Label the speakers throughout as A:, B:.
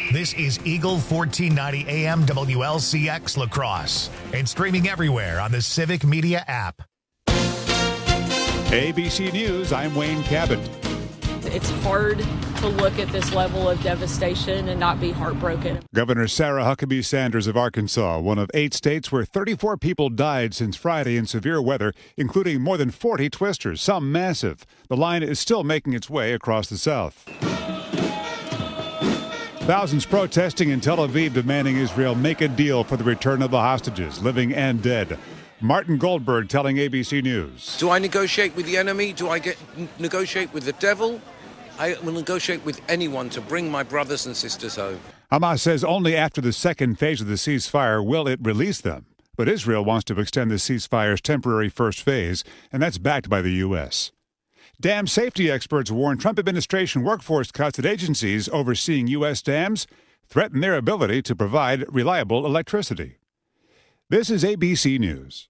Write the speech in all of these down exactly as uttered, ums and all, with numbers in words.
A: This is Eagle fourteen ninety A M W L C X La Crosse and streaming everywhere on the Civic Media app.
B: A B C News, I'm Wayne Cabot.
C: It's hard to look at this level of devastation and not be heartbroken.
B: Governor Sarah Huckabee Sanders of Arkansas, one of eight states where thirty-four people died since Friday in severe weather, including more than forty twisters, some massive. The line is still making its way across the South. Thousands protesting in Tel Aviv demanding Israel make a deal for the return of the hostages, living and dead. Martin Goldberg telling A B C News.
D: Do I negotiate with the enemy? Do I get n- negotiate with the devil? I will negotiate with anyone to bring my brothers and sisters home.
B: Hamas says only after the second phase of the ceasefire will it release them. But Israel wants to extend the ceasefire's temporary first phase, and that's backed by the U S. Dam safety experts warn Trump administration workforce cuts at agencies overseeing U S dams threaten their ability to provide reliable electricity. This is A B C News.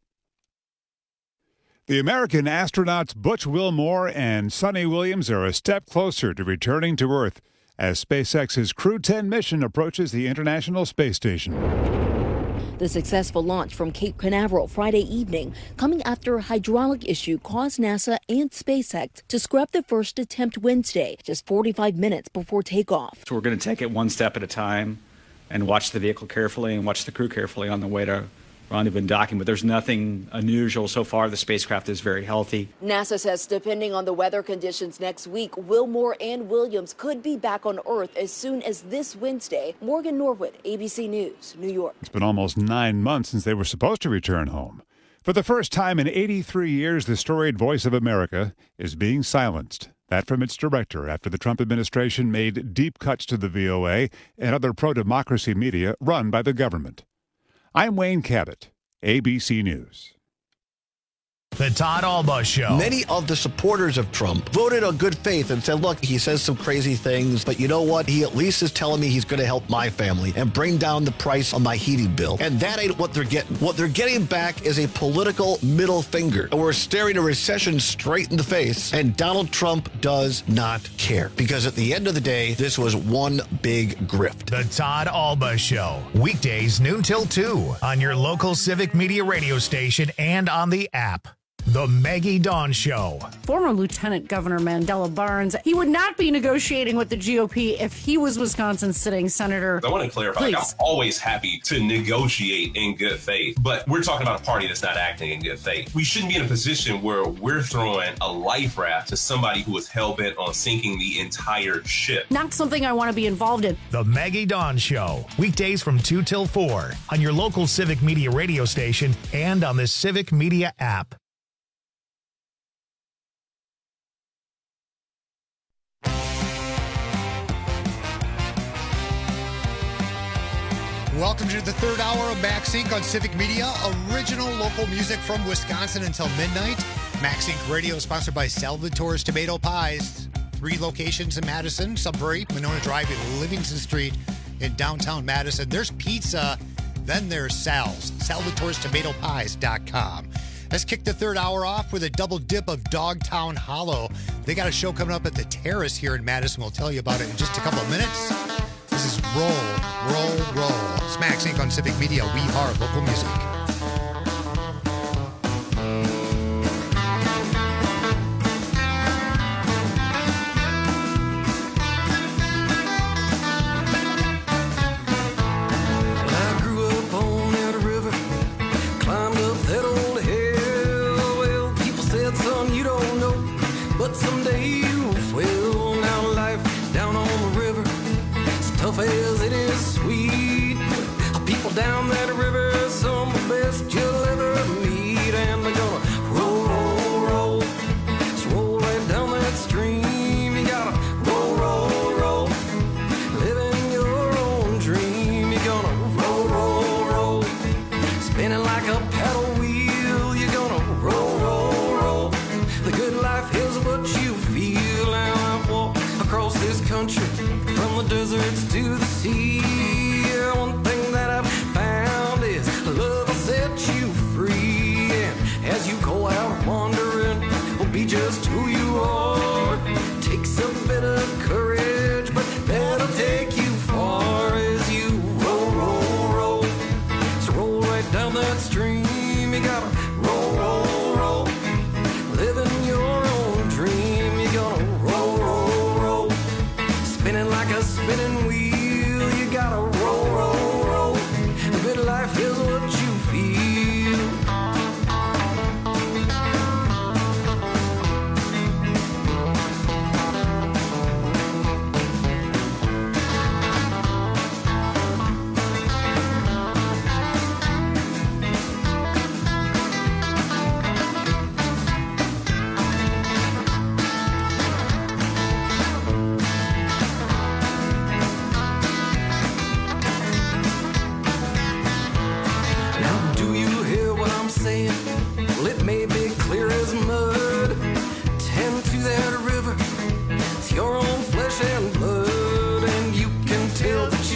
B: The American astronauts Butch Wilmore and Sonny Williams are a step closer to returning to Earth as SpaceX's Crew ten mission approaches the International Space Station.
E: The successful launch from Cape Canaveral Friday evening, coming after a hydraulic issue caused NASA and SpaceX to scrap the first attempt Wednesday, just forty-five minutes before takeoff.
F: So we're going to take it one step at a time and watch the vehicle carefully and watch the crew carefully on the way to rendezvous and docking, but there's nothing unusual so far. The spacecraft is very healthy.
E: NASA says depending on the weather conditions next week, Wilmore and Williams could be back on Earth as soon as this Wednesday. Morgan Norwood, A B C News, New York.
B: It's been almost nine months since they were supposed to return home. For the first time in eighty-three years, the storied Voice of America is being silenced. That from its director after the Trump administration made deep cuts to the V O A and other pro-democracy media run by the government. I'm Wayne Cabot, A B C News.
A: The Todd Alba Show.
G: Many of the supporters of Trump voted on good faith and said, look, he says some crazy things, but you know what? He at least is telling me he's going to help my family and bring down the price on my heating bill. And that ain't what they're getting. What they're getting back is a political middle finger. And we're staring a recession straight in the face, and Donald Trump does not care. Because at the end of the day, this was one big grift.
A: The Todd Alba Show. Weekdays noon till two on your local Civic Media radio station and on the app. The Maggie Dawn Show.
H: Former Lieutenant Governor Mandela Barnes, he would not be negotiating with the G O P if he was Wisconsin's sitting senator.
I: I want to clarify, like, I'm always happy to negotiate in good faith, but we're talking about a party that's not acting in good faith. We shouldn't be in a position where we're throwing a life raft to somebody who is hell-bent on sinking the entire ship.
H: Not something I want to be involved in.
A: The Maggie Dawn Show. Weekdays from two till four on your local Civic Media radio station and on the Civic Media app.
J: Welcome to the third hour of MaxInc on Civic Media, original local music from Wisconsin until midnight. MaxInc Radio is sponsored by Salvatore's Tomato Pies. Three locations in Madison, Sudbury, Monona Drive, and Livingston Street in downtown Madison. There's pizza, then there's Sal's, salvatores tomato pies dot com. Let's kick the third hour off with a double dip of Dogtown Hollow. They got a show coming up at the Terrace here in Madison. We'll tell you about it in just a couple of minutes. This is Roll, Roll, Roll. It's MaxInc on Civic Media. We are local music.
K: As it is sweet, people down that river, some of the best you'll ever meet, and they're gonna roll, roll, roll, just roll right down that stream. You gotta roll, roll, roll, living your own dream. You're gonna roll, roll, roll, spinning like a paddle wheel. You're gonna roll, roll, roll. The good life is what you feel, and I've walked across this country from the deserts to the sea. Yeah, one thing that I've found is love will set you free. And as you go out wandering, will be just who you are. Takes a bit of courage, but that'll take you far.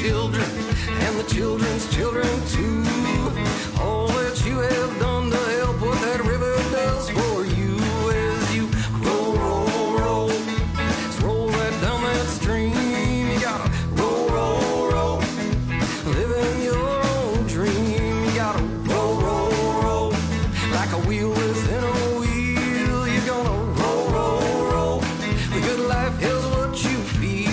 K: children and the children's children too. All that you have done to help what that river does for you as you roll, roll, roll. Just roll right down that stream. You gotta roll, roll, roll. Living your own dream. You gotta roll, roll, roll. Like a wheel within a wheel. You're gonna roll, roll, roll. The good life is what you feel.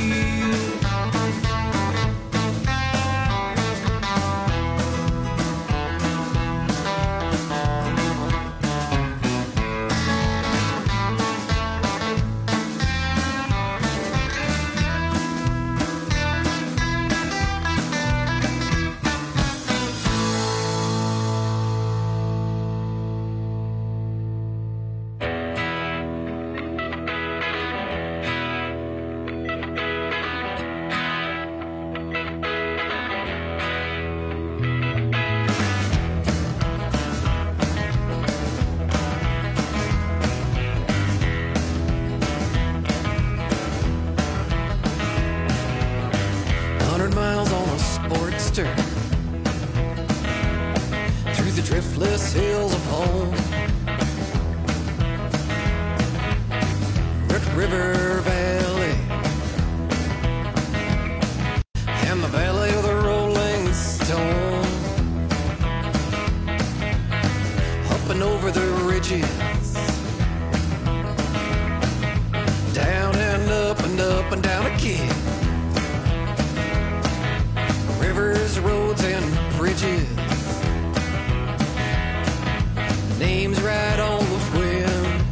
K: Hundred miles on a Sportster through the driftless hills of home. Red River Valley and the Valley of the Rolling Stone. Up and over the ridges, down and up and up and down again. Rivers, roads, and bridges, names right on the wind.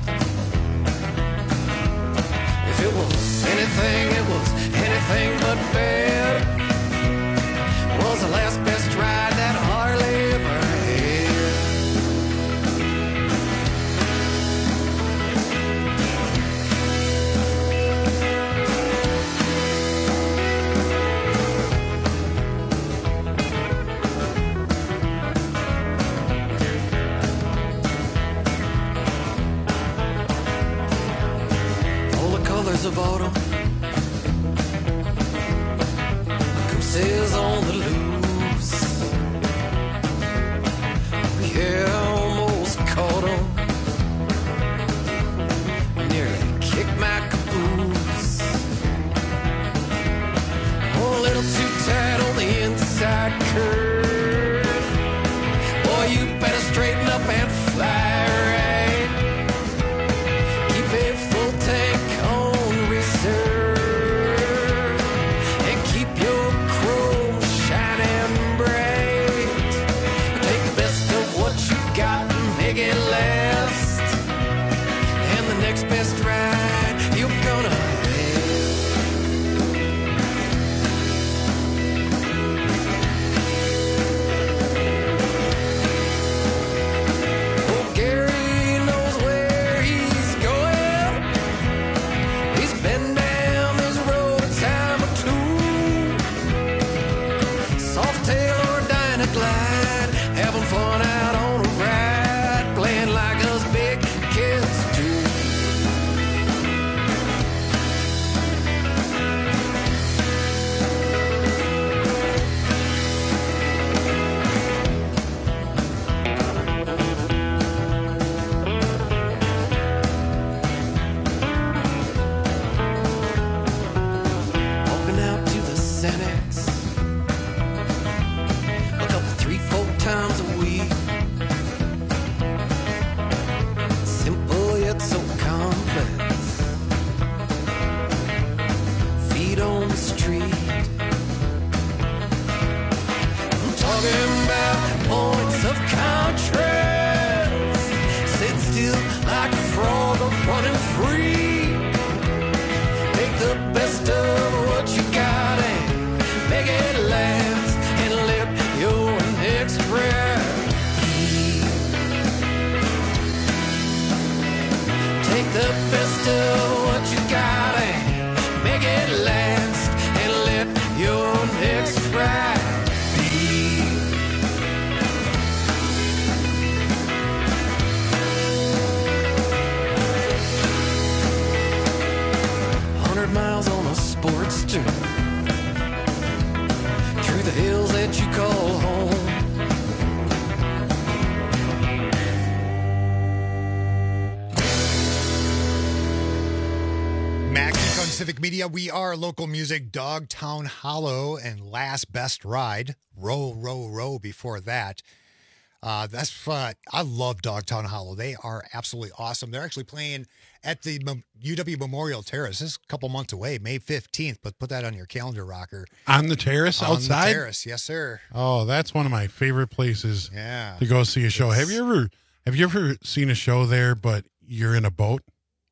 K: If it was anything, it was anything but bad. It was the last best ride that Harley ever had. Of autumn, gooses on the loose. Yeah, almost caught 'em. Nearly kicked my caboose. Oh, a little too tight on the inside curve. Boy, you better straighten up and fly right. Keep a full tank on and keep your chrome shining bright. Take the best of what you got and make it last. And the next best ride you're gonna Oh, Gary knows where he's going. He's been down this road a time or two. Softail or Dynaglide, having fun out on a ride, playing like us big kids do. Walking out to the Xanax a couple, three, four times a week. Simple yet so complex. Feet on the street. I'm talking about points of contrast. Sit still like a frog or running free. Take the best of what you got and make it last, and let your next breath be. Take the best of what you got and make it last, and let your next ride be. Hundred miles on a Sportster the hills that you call home.
J: Max Inc on Civic Media. We are local music, Dogtown Hollow, and Last Best Ride. Row, row, row before that. Uh, that's fun. I love Dogtown Hollow. They are absolutely awesome. They're actually playing at the U W Memorial Terrace. This is a couple months away, May fifteenth, but put that on your calendar, Rocker.
L: On the terrace
J: on
L: outside?
J: On the terrace, yes, sir.
L: Oh, that's one of my favorite places
J: yeah.
L: to go see a show.
J: It's...
L: Have you ever have you ever seen a show there, but you're in a boat?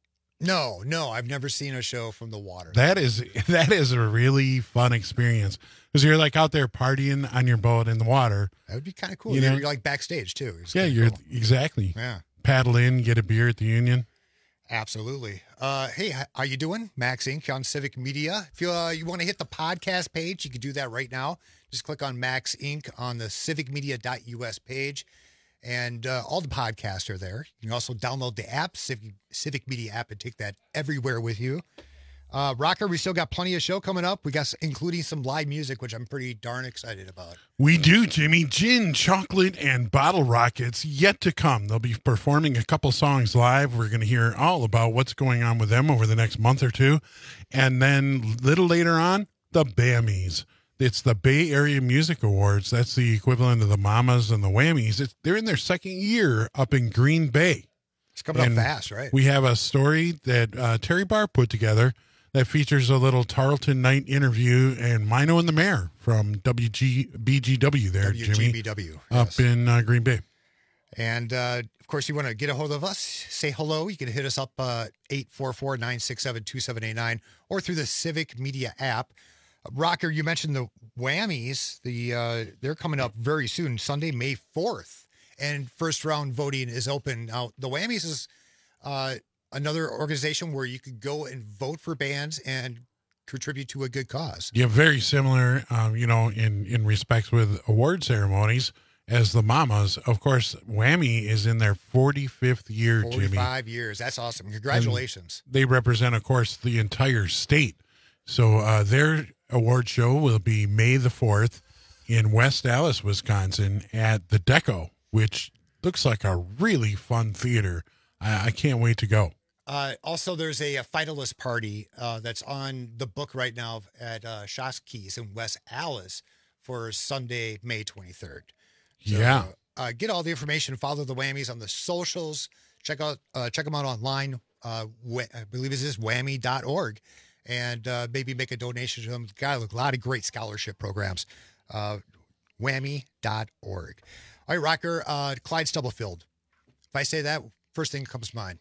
J: No, no, I've never seen a show from the water.
L: That is that is a really fun experience because you're like out there partying on your boat in the water.
J: That would be kind of cool.
L: You
J: You're,
L: know?
J: you're like backstage too. It's
L: yeah,
J: kinda
L: you're
J: cool.
L: exactly.
J: Yeah,
L: paddle in, get a beer at the Union.
J: Absolutely. Uh, hey, how you doing? Max Inc on Civic Media. If you uh, you want to hit the podcast page, you can do that right now. Just click on Max Inc on the civic media dot U S page. And uh, all the podcasts are there. You can also download the app, Civic, Civic Media app, and take that everywhere with you. Uh, Rocker, we still got plenty of show coming up. We got including some live music, which I'm pretty darn excited about.
L: We do, Jimmy. Gin, chocolate, and bottle rockets yet to come. They'll be performing a couple songs live. We're going to hear all about what's going on with them over the next month or two. And then a little later on, the Bammies. It's the Bay Area Music Awards. That's the equivalent of the Mamas and the Whammies. It's, they're in their second year up in Green Bay.
J: It's coming
L: and
J: up fast, right?
L: We have a story that uh, Terry Barr put together that features a little Tarleton Night interview and Mino and the Mayor from W G B G W there,
J: W G B W,
L: Jimmy,
J: yes.
L: up in uh, Green Bay.
J: And, uh, of course, you want to get a hold of us, say hello. You can hit us up uh, eight four four, nine six seven, two seven eight nine or through the Civic Media app. Rocker, you mentioned the Whammies. The uh, they're coming up very soon, Sunday, May fourth, and first round voting is open. Now, the Whammies is uh, another organization where you could go and vote for bands and contribute to a good cause.
L: Yeah, very similar, um, you know, in, in respects with award ceremonies as the Mamas. Of course, Whammy is in their forty-fifth year, Jimmy.
J: forty-five years. That's awesome. Congratulations.
L: And they represent, of course, the entire state. So uh, their award show will be May the fourth in West Allis, Wisconsin at the Deco, which looks like a really fun theater. I, I can't wait to go.
J: Uh, also, there's a, a finalist party uh, that's on the book right now at uh, Shoski's in West Allis for Sunday, May twenty-third. So,
L: yeah.
J: Uh, get all the information. Follow the Whammies on the socials. Check out uh, check them out online. Uh, wh- I believe it is whammy dot org. And uh, maybe make a donation to them. Got a lot of great scholarship programs. Uh, whammy dot org. All right, Rocker, uh, Clyde Stubblefield. If I say that, first thing that comes to mind.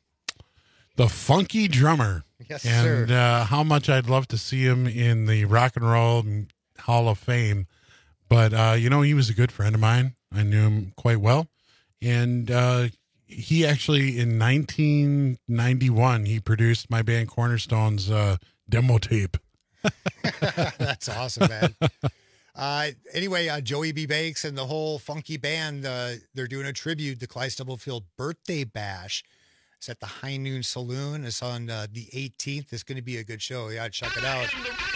L: The Funky Drummer.
J: Yes,
L: and,
J: sir.
L: uh, how much I'd love to see him in the Rock and Roll Hall of Fame. But, uh, you know, he was a good friend of mine. I knew him quite well. And uh, he actually, in nineteen ninety-one, he produced my band Cornerstone's uh, demo tape.
J: That's awesome, man. Uh, anyway, uh, Joey B. Banks and the whole funky band, uh, they're doing a tribute to Clyde Stubblefield birthday bash. It's at the High Noon Saloon. It's on uh, the eighteenth. It's going to be a good show. Yeah, check it out.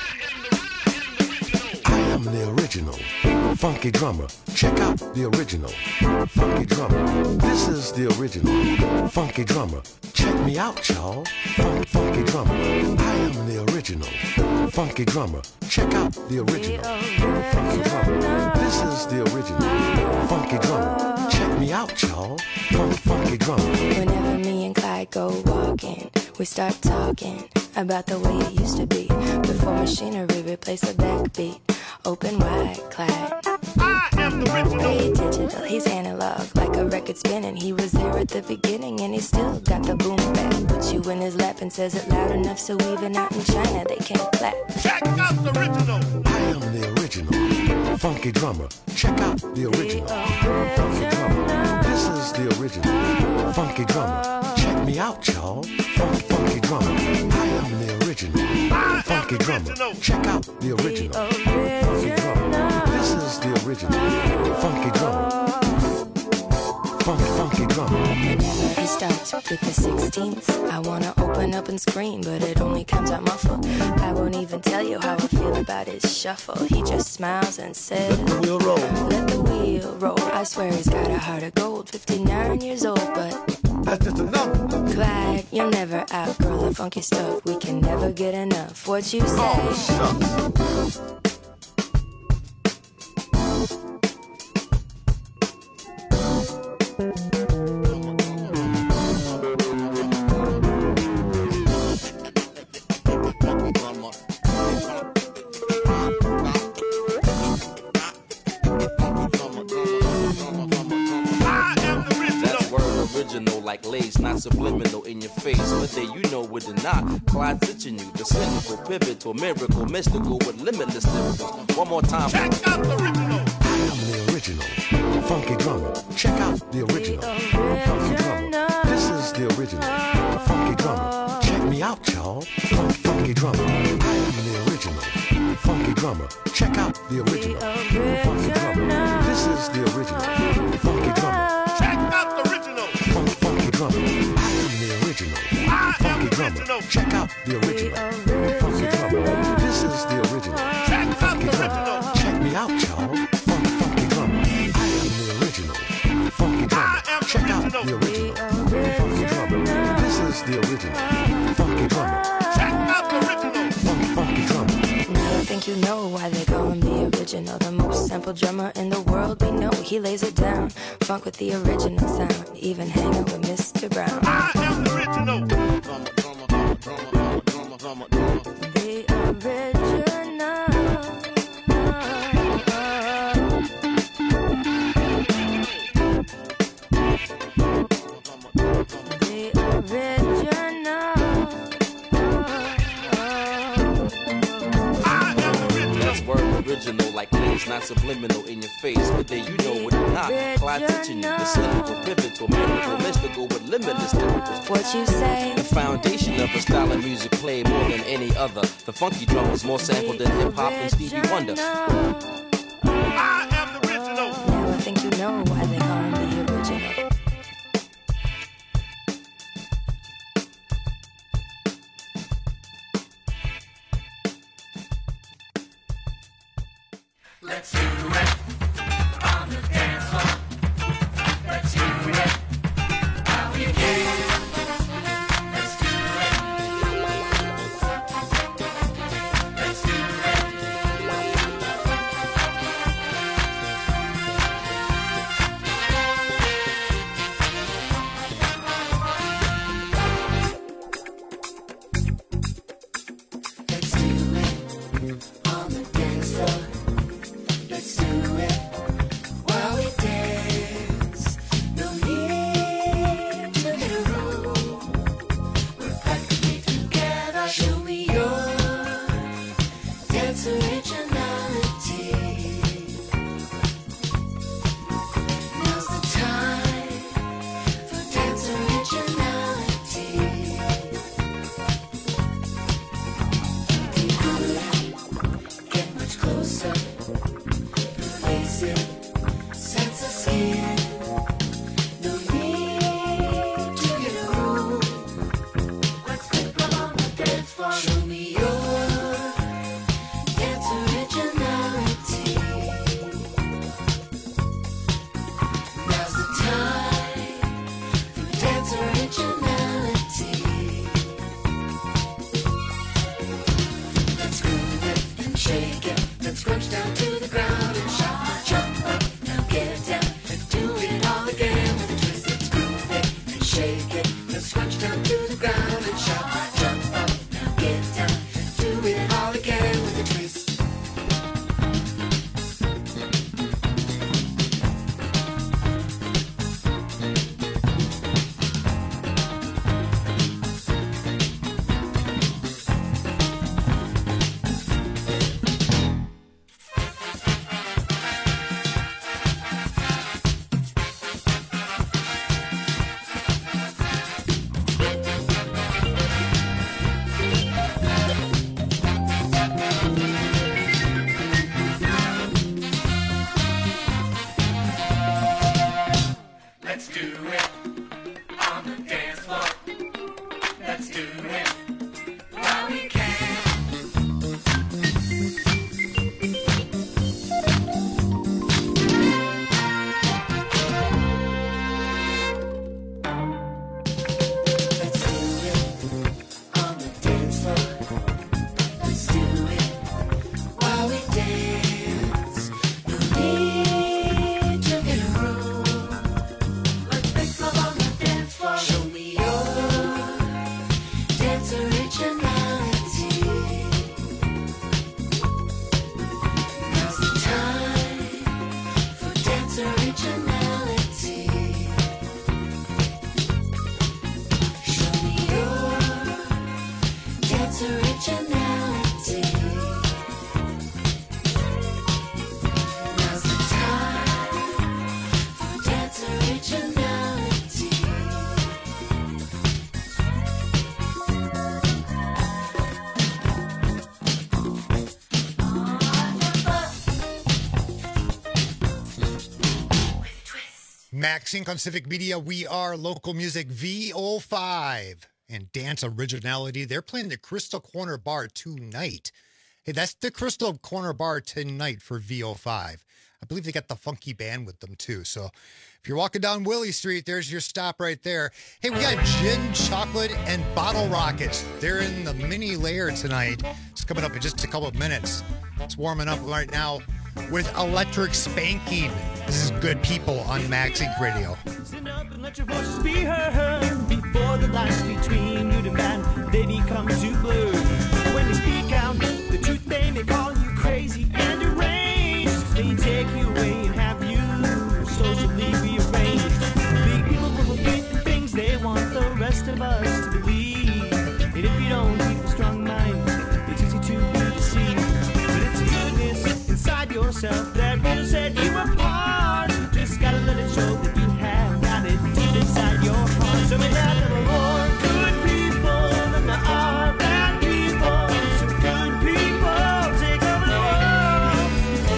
M: I am the original funky drummer. Check out the original funky drummer. This is the original funky drummer. Check me out, y'all. Funk, funky drummer. I am the original funky drummer. Check out the original funky drummer. This is the original funky drummer. Check me out, y'all. Funk, funky drummer.
N: Whenever me and Clyde go walking, we start talking about the way it used to be before machinery replaced the backbeat. Open wide, Clyde.
O: I am the original.
N: Hey, digital, he's analog, like a record spinning. He was there at the beginning, and he still got the boom back. Puts you in his lap and says it loud enough so even out in China they can't clap.
O: Check out the original.
M: I am the original funky drummer. Check out the original funky drummer. This is the original funky drummer. Check me out, y'all. Funk, funky drummer. I am the original funky drummer. Check out the original funky drummer. This is the original funky drummer. Funk, funky drummer.
N: Whenever he starts with the sixteenths, I wanna open open up and scream, but it only comes out muffled. I won't even tell you how I feel about his shuffle. He just smiles and says, let the wheel roll. Let the wheel roll. I swear he's got a heart of gold. fifty-nine years old, but
M: that's just a number.
N: Clyde, you'll never outgrow the funky stuff. We can never get enough. What you say?
M: Oh, shucks.
P: Like lace, not subliminal in your face. Whether you know it or not, Clyde's itching you. The cynical pivot to a miracle, mystical with limitless lyricals. One more time.
O: Check out the original.
M: I am the original. Funky drummer. Check out the original. Funky drummer. This is the original. Funky drummer. Check me out, y'all. Funk, funky drummer. I am the original. Funky drummer. Check out the original. Funky drummer. This is the original. Funky drummer.
O: Check out the original.
M: Funky drummer. I am the original. Funky drummer. Check out the original. Funky drummer. This is the original. Funky drummer. Check me out, y'all. Funk, funky drummer. I am the original. Funky drummer. Check out the original. Funky drummer. This is the original. Funky drummer.
O: Check out the original.
M: Funk, funky drummer.
N: Now I think you know why they call him the original. The most sampled drummer in the world we know. He lays it down. Funk with the original sound. Even hanging with Mister Brown.
O: I am the original.
N: The original.
P: Original like lace, not subliminal in your face. Whether you know it or not, Clyde teaching you the cynical pivot to a miracle, mystical with limitless lyricals.
N: What you say?
P: The foundation of a style of music played more than any other. The funky drum is more sampled than hip hop and Stevie Wonder.
O: I am the original.
N: Now I think you know why they call him the original.
K: Let's do it on the dance floor. Let's do it how we came. Let's do it. Let's do it. Let's do it on the dance floor. Let's do it.
J: Max Inc on Civic Media. We are local music V O five and Dance Originality. They're playing the Crystal Corner Bar tonight. Hey, that's the Crystal Corner Bar tonight for V O five. I believe they got the funky band with them too. So if you're walking down Willie Street, there's your stop right there. Hey, we got gin, chocolate, and bottle rockets. They're in the mini layer tonight. It's coming up in just a couple of minutes. It's warming up right now with Electric Spanking. This is Good People on Max Inc Radio.
Q: Stand up and let your voices be heard. Before the lines between good and bad, they become too blurred. When they speak out the truth, they may call you crazy and deranged. They take you away and have you socially rearranged. Big people will repeat the things they want the rest of us to believe. And if you don't keep a strong mind, it's easy to be deceived. But it's goodness inside yourself that will set you apart. Just gotta let it show that you have got it deep inside your heart. So may that there are more good people than there are bad people. So good people take over the world.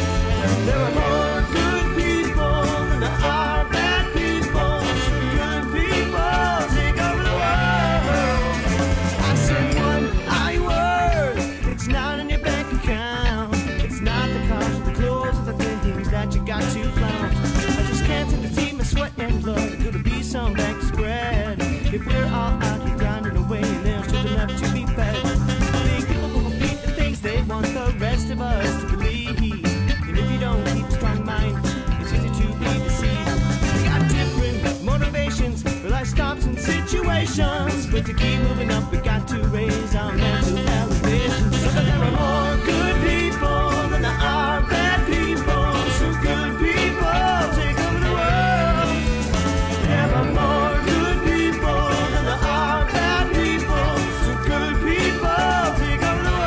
Q: There are more good people than there are bad people. So good people take over the world. I said one I word. It's not in your bank account. It's not the cars, the clothes, or the things that you got to flaunt. I just can't seem to see my sweat and blood. Could be some bank spread. If we're all out here grinding away and there's still enough to be fed. Big people will repeat the things they want the rest of us to believe. And if you don't keep a strong mind, it's easy to be deceived. We got different motivations for life stops and situations. But to keep moving up, we got to raise our mental elevation. So that there are more good people than there are bad people. So good people take over the world. There are more good people than there are bad people. So good people take over the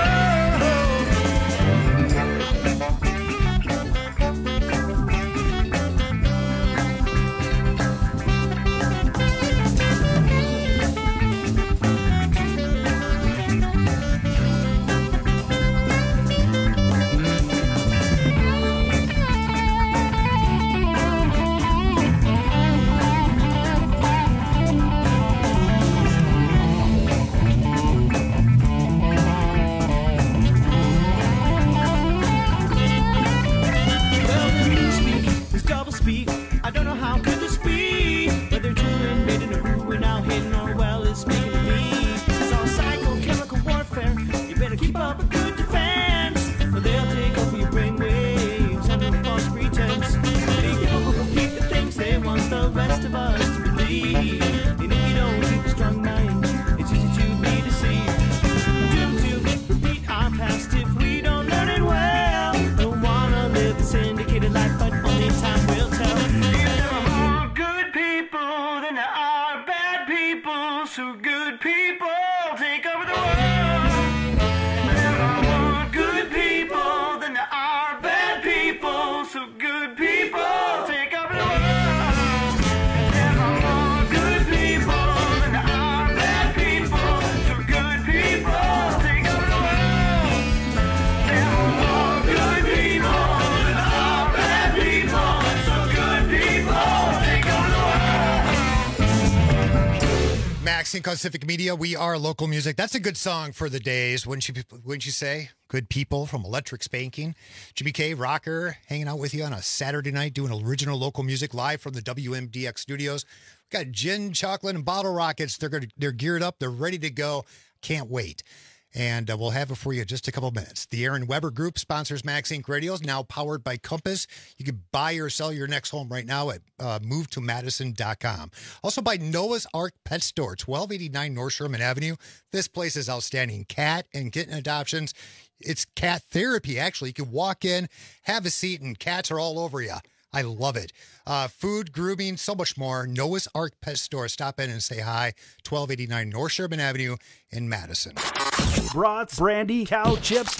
Q: Well, the new speak is double speak. I don't know how could this be. Whether children made in a who we're now hidden or well is speaking to me. It's all psychochemical warfare. You better keep up a good defense, or they'll take over your brainwaves under a false pretense. Big people will repeat the things they want the rest of us to believe. And if you don't keep a strong mind, it's easy to be deceived. Doomed to repeat our past if we don't learn it well. Don't wanna live a syndicated life, but only time will tell. If there are more good people than there are bad people, so good people take over the world. There are more good people than there are bad people, so good people take over the world. There are more good people than there are bad people, so good people take over the world. There are more good people than there are bad people, so good people take over the world.
J: Max Inc on Civic Media. We are local music. That's a good song for the days, wouldn't you, wouldn't you say? Good People from Electric Spanking. Jimmy K, rocker, hanging out with you on a Saturday night doing original local music live from the W M D X studios. We've got gin, chocolate, and bottle rockets. They're gonna, they're geared up. They're ready to go. Can't wait. And uh, we'll have it for you in just a couple of minutes. The Aaron Weber Group sponsors Max Inc Radios, now powered by Compass. You can buy or sell your next home right now at uh, move to madison dot com. Also by Noah's Ark Pet Store, twelve eighty-nine North Sherman Avenue. This place is outstanding. Cat and kitten adoptions. It's cat therapy, actually. You can walk in, have a seat, and cats are all over you. I love it. Uh, food, grooming, so much more. Noah's Ark Pet Store. Stop in and say hi. twelve eighty-nine North Sherman Avenue in Madison.
R: Brats, brandy, cow chips,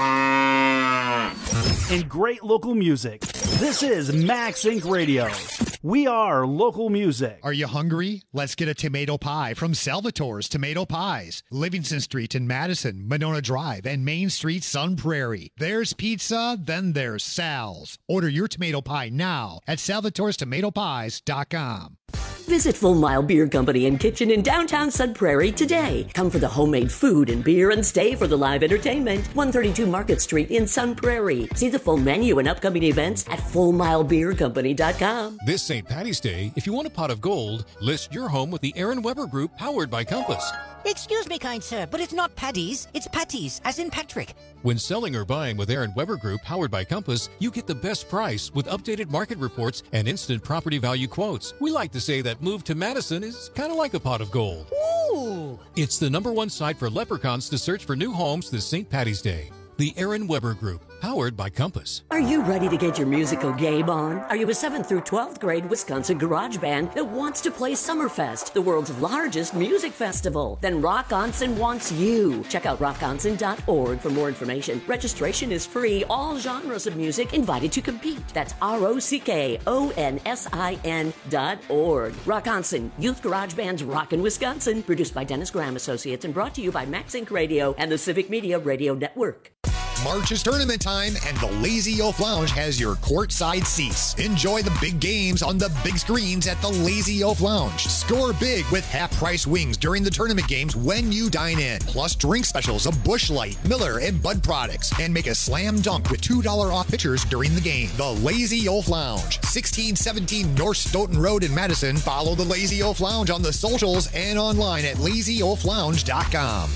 R: and great local music. This is Max Inc Radio. We are local music.
J: Are you hungry? Let's get a tomato pie from Salvatore's Tomato Pies. Livingston Street in Madison, Monona Drive, and Main Street, Sun Prairie. There's pizza, then there's Sal's. Order your tomato pie now at salvatores tomato pies dot com.
S: Visit Full Mile Beer Company and Kitchen in downtown Sun Prairie today. Come for the homemade food and beer and stay for the live entertainment. one thirty-two Market Street in Sun Prairie. See the full menu and upcoming events at full mile beer company dot com.
T: This Saint Patty's Day, if you want a pot of gold, list your home with the Aaron Weber Group, powered by Compass.
U: Excuse me, kind sir, but it's not Paddy's, it's Patties, as in Patrick.
T: When selling or buying with Aaron Weber Group, powered by Compass, you get the best price with updated market reports and instant property value quotes. We like to say that move to Madison is kind of like a pot of gold.
U: Ooh!
T: It's the number one site for leprechauns to search for new homes this Saint Patty's Day. The Aaron Weber Group, powered by Compass.
S: Are you ready to get your musical game on? Are you a seventh through twelfth grade Wisconsin garage band that wants to play Summerfest, the world's largest music festival? Then Rockonson wants you. Check out rockonson dot org for more information. Registration is free. All genres of music invited to compete. That's R O C K O N S I N dot org. Rockonson, Youth Garage Band's Rockin' Wisconsin. Produced by Dennis Graham Associates and brought to you by Max Inc Radio and the Civic Media Radio Network.
J: March is tournament time, and the Lazy Oaf Lounge has your courtside seats. Enjoy the big games on the big screens at the Lazy Oaf Lounge. Score big with half-price wings during the tournament games when you dine in. Plus drink specials of Busch Light, Miller, and Bud products. And make a slam dunk with two dollars off pitchers during the game. The Lazy Oaf Lounge, sixteen seventeen North Stoughton Road in Madison. Follow the Lazy Oaf Lounge on the socials and online at lazy oaf lounge dot com.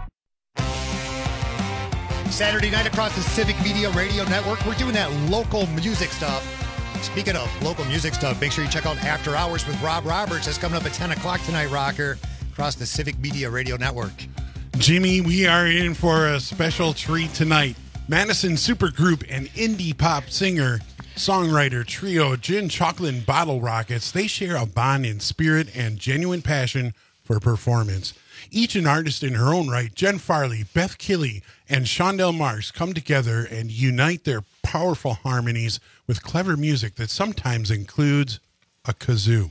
J: Saturday night across the Civic Media Radio Network, we're doing that local music stuff. Speaking of local music stuff, make sure you check out After Hours with Rob Roberts. That's coming up at ten o'clock tonight, Rocker, across the Civic Media Radio Network.
L: Jimmy, we are in for a special treat tonight. Madison supergroup and indie pop singer, songwriter trio Gin Chocolate and Bottle Rockets, they share a bond in spirit and genuine passion for performance. Each an artist in her own right, Jen Farley, Beth Killey, and Shondell Marks come together and unite their powerful harmonies with clever music that sometimes includes a kazoo.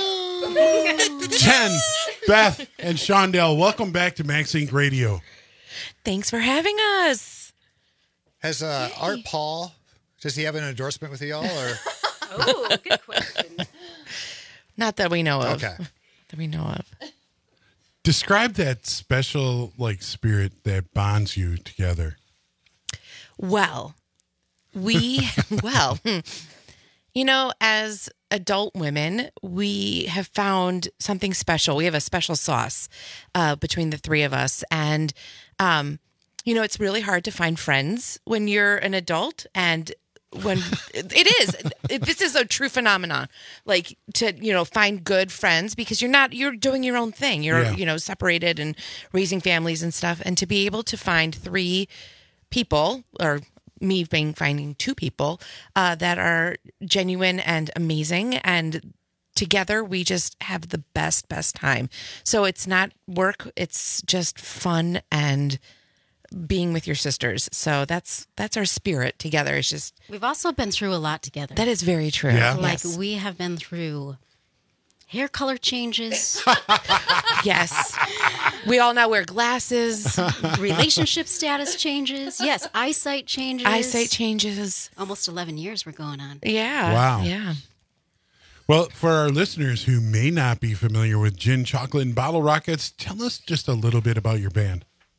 L: Kazoo! Jen, Beth, and Shondell, welcome back to Max Inc Radio.
V: Thanks for having us.
J: Has uh, Art Paul, does he have an endorsement with y'all? Or?
V: Oh, good question. Not that we know of.
J: Okay.
V: That we know of.
L: Describe that special like spirit that bonds you together.
V: Well, we, well, you know, as adult women, we have found something special. We have a special sauce uh, between the three of us. And, um, you know, it's really hard to find friends when you're an adult, and when it is, it, this is a true phenomenon, like to, you know, find good friends because you're not, you're doing your own thing. You're,
W: Yeah.
V: you know, separated and raising families and stuff. And to be able to find three people, or me being finding two people uh, that are genuine and amazing, and together we just have the best, best time. So it's not work. It's just fun and being with your sisters. So that's that's our spirit together. It's just,
W: we've also been through a lot together.
V: That is very true.
L: Yeah.
W: Like
V: Yes.
W: we have been through hair color changes,
V: Yes. We all now wear glasses.
W: relationship status changes. Yes, eyesight changes.
V: Eyesight changes.
W: Almost eleven years we're going on.
V: Yeah.
L: Wow.
V: Yeah.
L: Well, for our listeners who may not be familiar with Gin Chocolate and Bottle Rockets, tell us just a little bit about your band.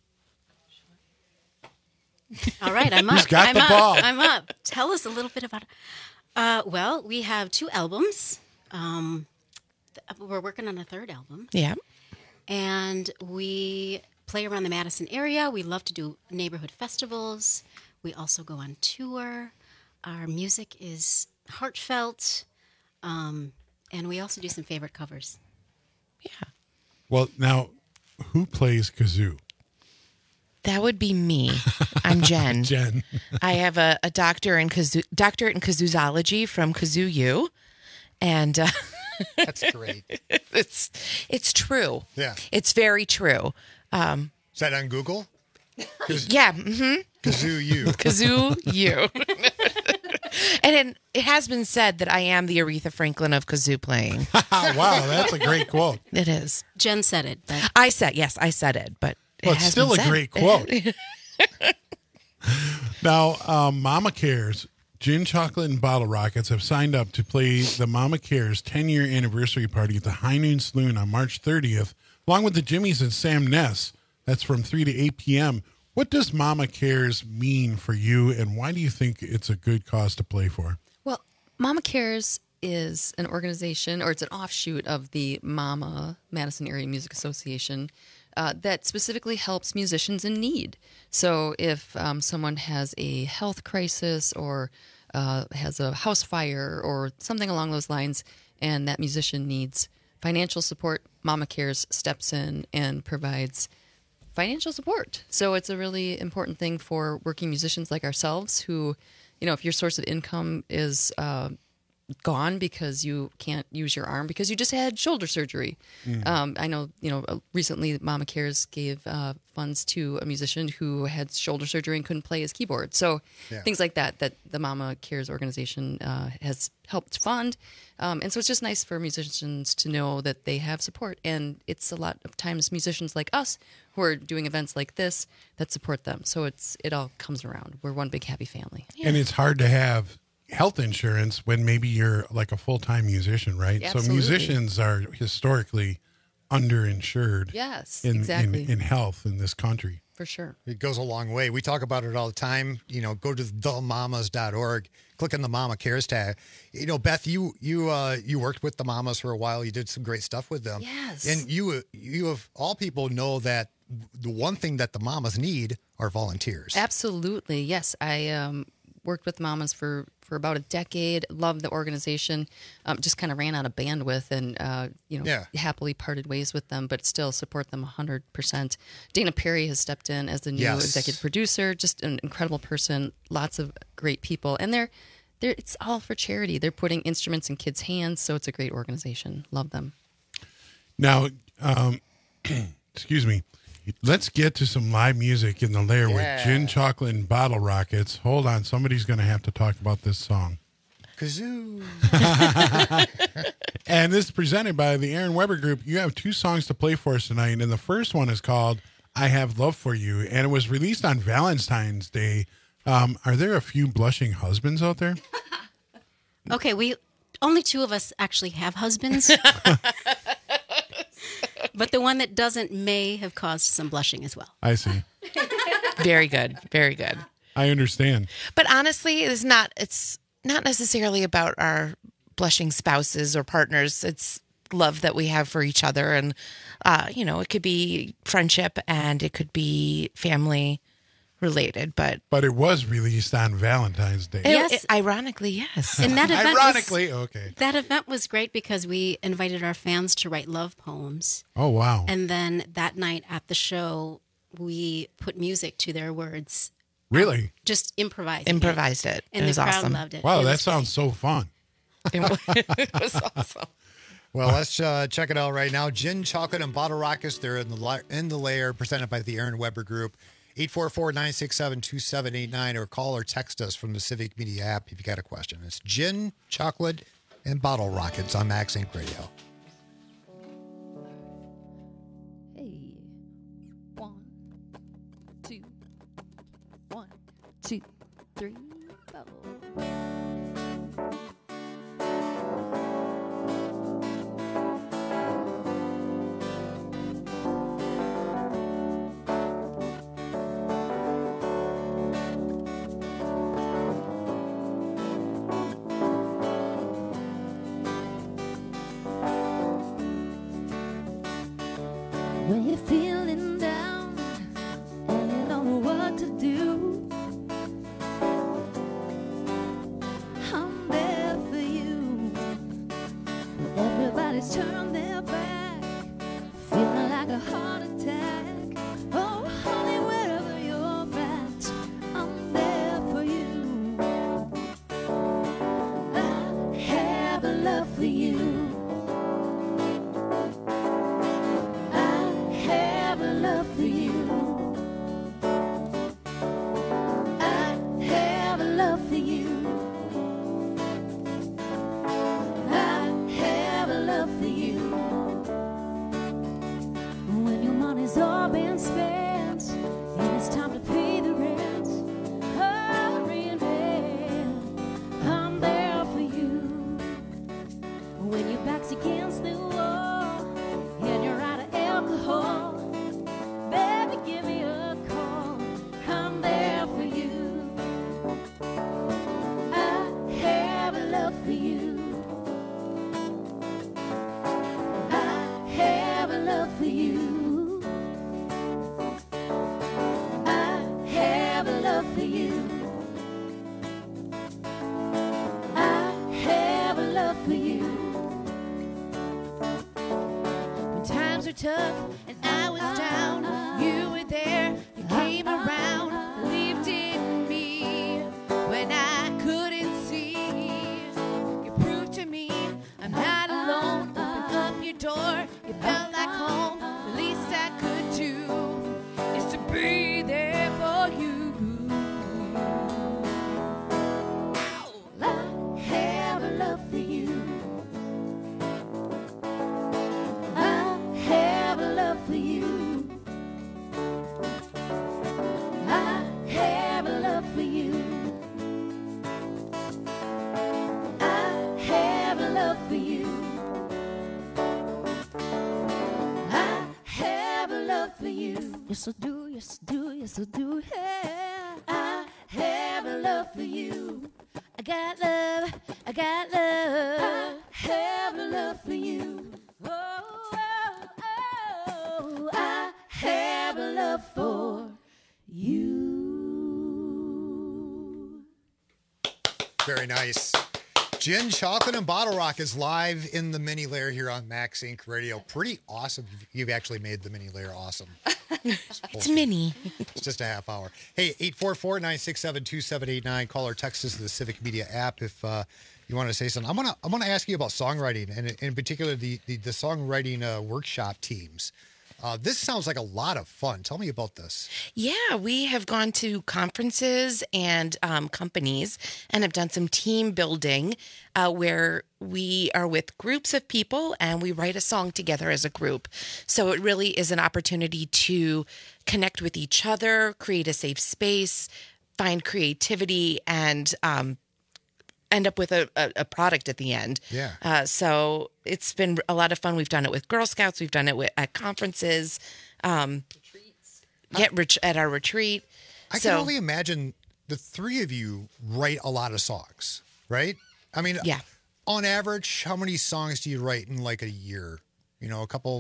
W: All right, I'm up.
L: Who's got
W: I'm
L: the
W: up.
L: ball?
W: I'm up. Tell us a little bit about it. Uh, well, we have two albums. Um, th- we're working on a third album.
V: Yeah.
W: And we play around the Madison area. We love to do neighborhood festivals. We also go on tour. Our music is heartfelt. Um, and we also do some favorite covers.
L: Well, now, who plays kazoo?
V: That would be me. I'm Jen.
L: Jen.
V: I have a, a doctor in kazoo, doctorate in kazoozology from Kazoo U, and uh,
J: That's great.
V: it's it's true.
J: Yeah.
V: It's very true. Um,
J: Is that on Google?
V: yeah. Mm-hmm.
J: Kazoo U.
V: Kazoo U. And And it has been said that I am the Aretha Franklin of kazoo playing.
L: Wow, that's a great quote.
V: It is.
W: Jen said it. But
V: I said, yes, I said it, but it
L: Well, it's
V: has
L: still
V: been
L: a
V: said.
L: great quote. Now, um, Mama Cares, Gin Chocolate and Bottle Rockets have signed up to play the Mama Cares ten-year anniversary party at the High Noon Saloon on March thirtieth, along with the Jimmys and Sam Ness. That's from three to eight p.m. What does Mama Cares mean for you, and why do you think it's a good cause to play for?
C: Well, Mama Cares is an organization, or it's an offshoot of the Mama Madison Area Music Association, uh, that specifically helps musicians in need. So if um, someone has a health crisis or uh, has a house fire or something along those lines, and that musician needs financial support, Mama Cares steps in and provides financial support. So it's a really important thing for working musicians like ourselves who, you know, if your source of income is uh, gone because you can't use your arm because you just had shoulder surgery.
D: Mm.
C: Um, I know, you know, recently Mama Cares gave uh, funds to a musician who had shoulder surgery and couldn't play his keyboard. So
D: Yeah.
C: things like that, that the Mama Cares organization uh, has helped fund. Um, and so it's just nice for musicians to know that they have support. And it's a lot of times musicians like us who are doing events like this that support them. So it's it all comes around. We're one big happy family.
L: And it's hard to have health insurance when maybe you're like a full-time musician, right? So
C: Absolutely.
L: musicians are historically underinsured.
C: Yes,
L: in,
C: exactly.
L: in, in health in this country.
C: For sure.
J: It goes a long way. We talk about it all the time. You know, go to the mamas dot org, click on the Mama Cares tab. You know, Beth, you you uh, you worked with the Mamas for a while. You did some great stuff with them.
C: Yes.
J: And you you of all people know that the one thing that the Mamas need are volunteers.
C: Absolutely. Yes. I um, worked with Mamas for, for about a decade, loved the organization, um, just kind of ran out of bandwidth and, uh, you know,
J: Yeah.
C: happily parted ways with them, but still support them one hundred percent. Dana Perry has stepped in as the new
J: Yes.
C: executive producer, just an incredible person, lots of great people. And they're, they're, it's all for charity. They're putting instruments in kids' hands, so it's a great organization. Love them.
L: Now, um, excuse me. Let's get to some live music in the lair
J: Yeah.
L: with Gin Chocolate and Bottle Rockets. Hold on, somebody's going to have to talk about this song.
J: Kazoo.
L: And this is presented by the Aaron Weber Group. You have two songs to play for us tonight, and the first one is called I Have Love for You, and it was released on Valentine's Day. Um, are there a few blushing husbands out there?
W: Okay, we only two of us actually have husbands. But the one that doesn't may have caused some blushing as well.
L: I see.
V: Very good. Very good.
L: I understand.
V: But honestly, it's not it's not necessarily about our blushing spouses or partners. It's love that we have for each other. And, uh, you know, it could be friendship and it could be family related. But
L: But it was released on Valentine's Day.
V: it-
W: Yes.
V: it- ironically, yes.
W: And that event
L: Ironically,
W: was,
L: okay.
W: That event was great because we invited our fans to write love poems.
L: Oh, wow.
W: And then that night at the show, we put music to their words.
L: Really?
W: Just improvised.
V: Improvised it.
W: And
V: It
W: the
V: was
W: crowd
V: awesome.
W: loved it.
L: Wow,
W: It
L: that
W: was
L: sounds so fun.
V: It was awesome.
J: Well, let's uh, check it out right now. Gin, Chocolate, and Bottle Rockets. They're in the la- in the layer, presented by the Aaron Weber Group. eight four four, nine six seven, two seven eight nine, or call or text us from the Civic Media app if you got a question. It's Gin, Chocolate, and Bottle Rockets on Max Inc Radio.
D: Hey, one, two, one, two, three, four. When you're feeling down and you don't know what to do, I'm there for you. When everybody's turned their back, feeling like a heart attack. Oh, honey, wherever you're at, I'm there for you. I have a love for you. Have a love for you. I have a love for you. for you. I have a love for you. I have a love for you. I have a love for you. When times were tough and I was down, you were there, you came around, believed in me when I couldn't see. You proved to me I'm not alone. Opened up your door, you felt like home. The least I could do is to be there for you. I have a love for you. I have a love for you. I have a love for you. I have a love for you. I have a love for you. Yes, I do, yes, I do, yes, I do. Yeah. I have a love for you. I got love, I got love. I have a love for you. Oh, oh, oh, I have a love for you.
J: Very nice. Gin, Chocolate, and Bottle Rock is live in the mini layer here on Max Inc Radio. Pretty awesome. You've actually made the mini layer awesome.
V: It's mini.
J: It's just a half hour. Hey, eight four four, nine six seven, two seven eight nine. Call or text us to the Civic Media app if uh, you want to say something. I'm gonna I'm gonna ask you about songwriting, and in particular the the, the songwriting uh, workshop teams. Uh, this sounds like a lot of fun. Tell me about this.
V: Yeah, we have gone to conferences and um, companies and have done some team building uh, where we are with groups of people and we write a song together as a group. So it really is an opportunity to connect with each other, create a safe space, find creativity, and um, end up with a, a, a product at the end.
J: Yeah.
V: Uh, so it's been a lot of fun. We've done it with Girl Scouts. We've done it with, at conferences. Um, Retreats. Yeah, ret- at our retreat.
J: I
V: so,
J: can only imagine the three of you write a lot of songs, right? I mean,
V: yeah.
J: On average, how many songs do you write in like a year? You know, a couple.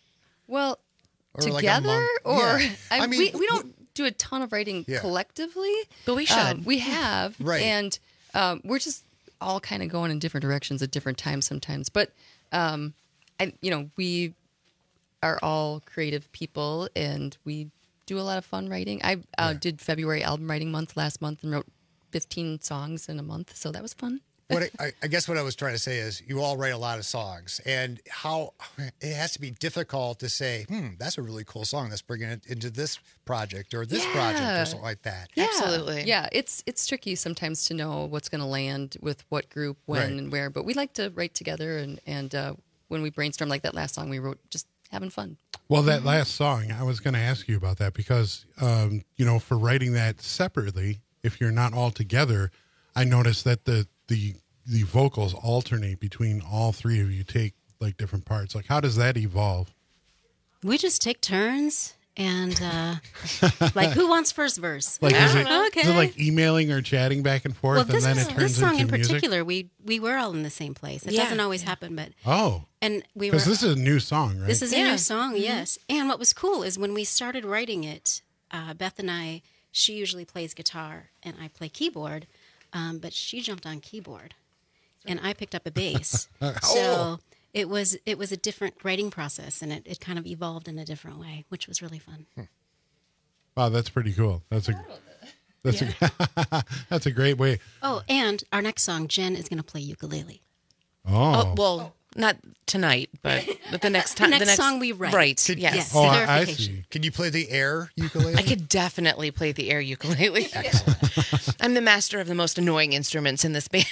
C: Well,
J: Or like a
C: together,
J: month.
C: or
J: Yeah.
C: I,
J: I mean,
C: we we don't do a ton of writing
J: Yeah.
C: collectively,
V: but we
C: Um,
V: should.
C: we have,
J: Right.
C: And um, we're just all kind of going in different directions at different times sometimes. But um, I, you know, we are all creative people, and we do a lot of fun writing. I uh, did February album writing month last month and wrote fifteen songs in a month, so that was fun.
J: What I, I guess what I was trying to say is you all write a lot of songs, and how it has to be difficult to say, hmm, that's a really cool song. Let's bring it into this project or this project or something like that.
C: Yeah.
V: Absolutely.
C: Yeah, it's it's tricky sometimes to know what's going to land with what group, when,
J: Right.
C: and where. But we like to write together, and and uh, when we brainstorm, like that last song we wrote, just having fun.
L: Well, that last song, I was going to ask you about that because, um, you know, for writing that separately, if you're not all together, I noticed that the the the vocals alternate between all three of you, take like different parts. Like, how does that evolve?
W: We just take turns and uh, like, who wants first verse?
L: Like, is it,
W: okay.
L: is it like emailing or chatting back and forth,
W: well, this,
L: and then
W: is,
L: it turns
W: this song
L: into
W: in
L: music?
W: particular, we we were all in the same place. It
V: Yeah.
W: doesn't always happen, but
L: Oh,
W: and we were.
L: because this is a new song, right?
W: This is a
V: Yeah.
W: new song, yes. And what was cool is when we started writing it, uh, Beth and I, she usually plays guitar and I play keyboard, um, but she jumped on keyboard, and I picked up a bass. So it was it was a different writing process, and it, it kind of evolved in a different way, which was really fun.
L: Wow, that's pretty cool. That's a that's a that's a great way.
W: Oh, and our next song, Jen is going to play ukulele.
L: Oh,
V: Oh, well, not tonight, but but the next time,
W: next
V: the next
W: song we write.
V: right?
W: Could-
V: yes.
W: yes.
L: oh, I, I
W: clarification.
L: see.
J: Can you play the air ukulele?
V: I could definitely play the air ukulele. I'm the master of the most annoying instruments in this band: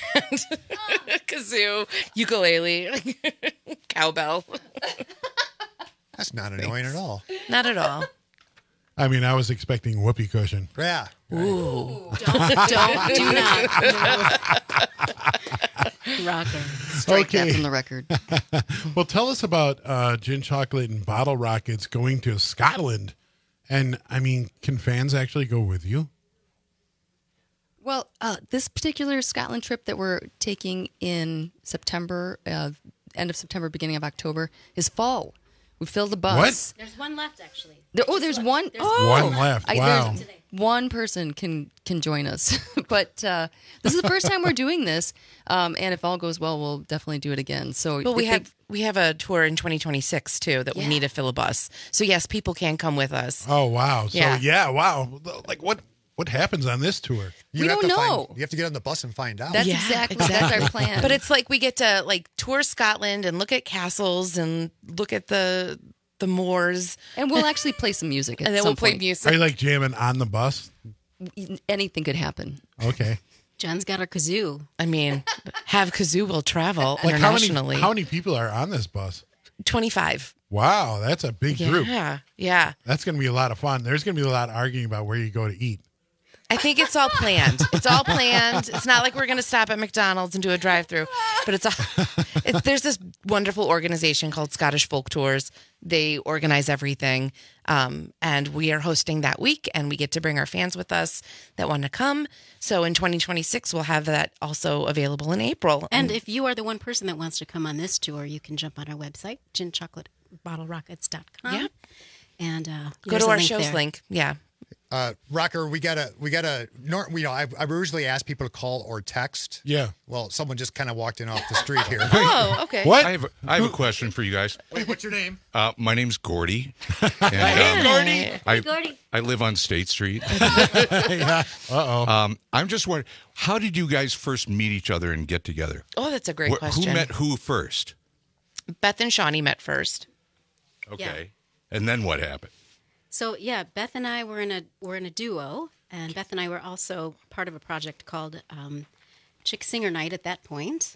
V: kazoo, ukulele, cowbell.
J: That's not annoying at all.
V: Not at all.
L: I mean, I was expecting whoopee cushion.
J: Yeah.
W: Ooh. Don't, don't, do not. Rocker.
C: Strike that from the record.
L: Well, tell us about uh, Gin Chocolate and Bottle Rockets going to Scotland. And I mean, can fans actually go with you?
C: Well, uh, this particular Scotland trip that we're taking in September, uh, end of September, beginning of October, is full. We filled the bus.
W: There's one left, actually.
C: There, oh, there's one.
W: There's
C: oh,
L: One left.
C: I-
L: Wow.
C: there's one person can can join us, but uh, this is the first time we're doing this, um, and if all goes well, we'll definitely do it again. So,
V: But we
C: if they-
V: have we have a tour in twenty twenty-six too that we
C: Yeah.
V: need to fill a bus. So yes, people can come with us.
L: Oh wow! So
V: Yeah.
L: yeah, wow. Like what what happens on this tour?
J: You
C: We
J: have
C: don't
J: to find-
C: know.
J: you have to get on the bus and find out.
C: That's exactly, that's our plan.
V: But it's like we get to like tour Scotland and look at castles and look at the the moors,
C: and we'll actually play some music. At
V: and then
C: some
V: we'll play
C: point.
V: music.
L: Are you like jamming on the bus?
C: Anything could happen.
L: Okay.
W: John's got a kazoo.
V: I mean, have kazoo will travel
L: Like how many
V: internationally.
L: how many people are on this bus?
V: twenty-five.
L: Wow, that's a big group.
V: Yeah, yeah.
L: That's going to be a lot of fun. There's going to be a lot of arguing about where you go to eat.
V: I think it's all planned. It's all planned. It's not like we're going to stop at McDonald's and do a drive-through, but it's all. It, there's this wonderful organization called Scottish Folk Tours. They organize everything, um, and we are hosting that week, and we get to bring our fans with us that want to come. So in twenty twenty-six, we'll have that also available in April.
W: And if you are the one person that wants to come on this tour, you can jump on our website, gin chocolate bottle rockets dot com.
V: Yep.
W: And uh,
V: go
W: there's
V: to
W: a
V: our
W: link
V: show's
W: there.
V: link. Yeah.
J: Uh, Rocker, we gotta, we gotta. Nor, you know, I, I usually ask people to call or text.
L: Yeah.
J: Well, someone just kind of walked in off the street here.
V: Oh, okay.
L: What?
B: I have, a, I have a question for you guys.
J: Wait, what's your name?
B: Uh, my name's Gordy. And,
J: Hey,
B: um,
J: Gordy.
B: I,
J: Hey, Gordy.
B: I live on State Street.
L: yeah. Uh-oh.
B: Um, I'm just wondering, how did you guys first meet each other and get together?
V: Oh, that's a great
B: Wh-
V: question.
B: Who met who first?
V: Beth and Shawnee met first.
B: Okay. And then what happened?
W: So yeah, Beth and I were in a were in a duo, and Beth and I were also part of a project called um, Chick Singer Night at that point.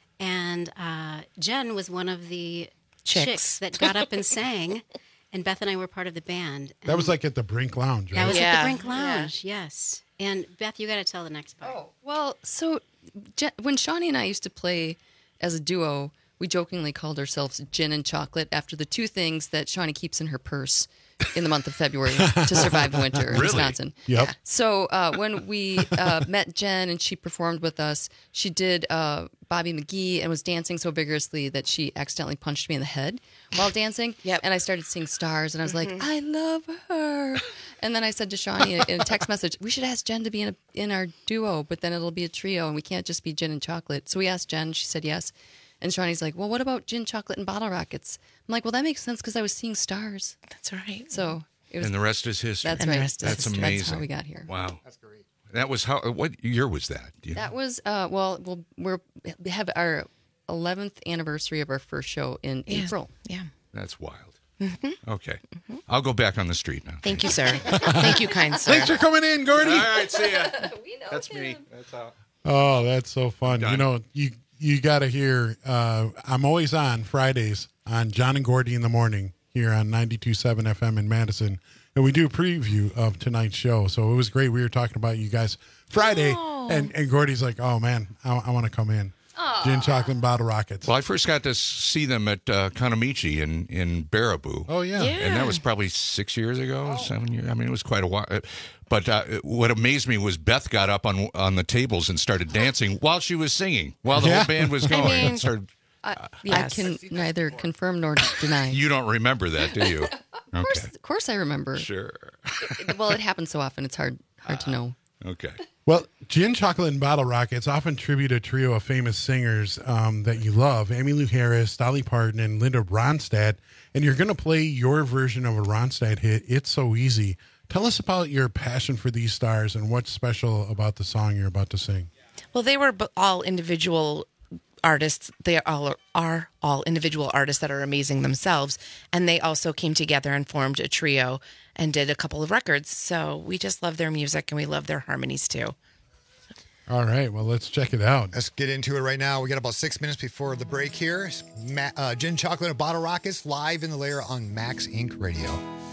W: And uh, Jen was one of the
V: Chicks.
W: chicks that got up and sang, and Beth and I were part of the band.
L: That was like at the Brink Lounge, right?
W: That was at
C: Yeah.
W: the Brink Lounge, yes. And Beth, you got to tell the next part.
C: Oh, well, so Je- when Shawnee and I used to play as a duo, we jokingly called ourselves Gin and Chocolate after the two things that Shawnee keeps in her purse in the month of February to survive the winter in
B: Really?
C: Wisconsin.
L: Yep.
C: So uh, when we uh, met Jen and she performed with us, she did uh, Bobby McGee and was dancing so vigorously that she accidentally punched me in the head while dancing.
V: Yep.
C: And I started seeing stars, and I was
V: Mhm.
C: like, I love her. And then I said to Shawnee in a- in a text message, we should ask Jen to be in a, in our duo, but then it'll be a trio, and we can't just be Gin and Chocolate. So we asked Jen, she said yes. And Shawnee's like, well, what about Gin, Chocolate, and Bottle Rockets? I'm like, well, that makes sense because I was seeing stars.
V: That's right.
C: So it was.
B: And the rest is history.
C: That's
V: And the
C: right.
V: rest is
B: That's
V: history.
B: amazing.
C: That's how we got here.
B: Wow. That's great. That was how. What year was that? Do you know?
C: That was uh, well, we'll we're, we have our eleventh anniversary of our first show in
V: Yeah.
C: April.
V: Yeah.
B: That's wild.
V: Mhm.
B: Okay. I'll go back on the street now.
V: Thank you, sir. Thank you, kind sir.
L: Thanks for coming in, Gordy.
B: All right, see ya. That's me. That's how.
L: Oh, that's so fun.
B: Done.
L: You know, you you got to hear, uh, I'm always on Fridays on John and Gordy in the morning here on ninety-two point seven F M in Madison. And we do a preview of tonight's show. So it was great. We were talking about you guys Friday.
V: Oh.
L: And, and Gordy's like, oh, man, I, I want to come in. Gin, Chocolate, and Bottle Rockets.
B: Well, I first got to see them at uh, Kanamichi in, in Baraboo.
L: Oh, yeah.
V: Yeah.
B: And that was probably six years ago, seven years. I mean, it was quite a while. But uh, what amazed me was Beth got up on on the tables and started dancing while she was singing, while the
L: Yeah.
B: whole band was
V: I
B: going.
V: mean-
B: and started,
C: I,
V: Yes.
C: I can neither confirm nor deny.
B: you don't remember that, do you?
C: Of course, of course, I remember.
B: Sure.
C: Well, it happens so often; it's hard hard to know.
B: Okay.
L: Well, Gin, Chocolate, and Bottle Rockets often tribute a trio of famous singers um, that you love, Emmylou Harris, Dolly Parton, and Linda Ronstadt. And you're going to play your version of a Ronstadt hit, It's So Easy. Tell us about your passion for these stars and what's special about the song you're about to sing.
V: Well, they were b- all individual artists. They all are, are all individual artists that are amazing themselves. And they also came together and formed a trio and did a couple of records. So we just love their music and we love their harmonies too.
L: All right, well, let's check it out.
J: Let's get into it right now. We got about six minutes before the break here. Ma- uh, Gin, Chocolate, and Bottle Rockets live in the lair on Max Inc Radio.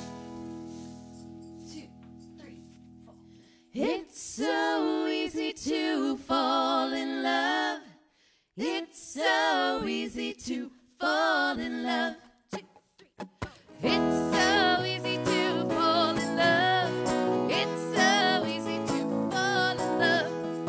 D: It's so easy to fall in love. It's so easy to fall in love. It's so easy to fall in love. It's so easy to fall in love.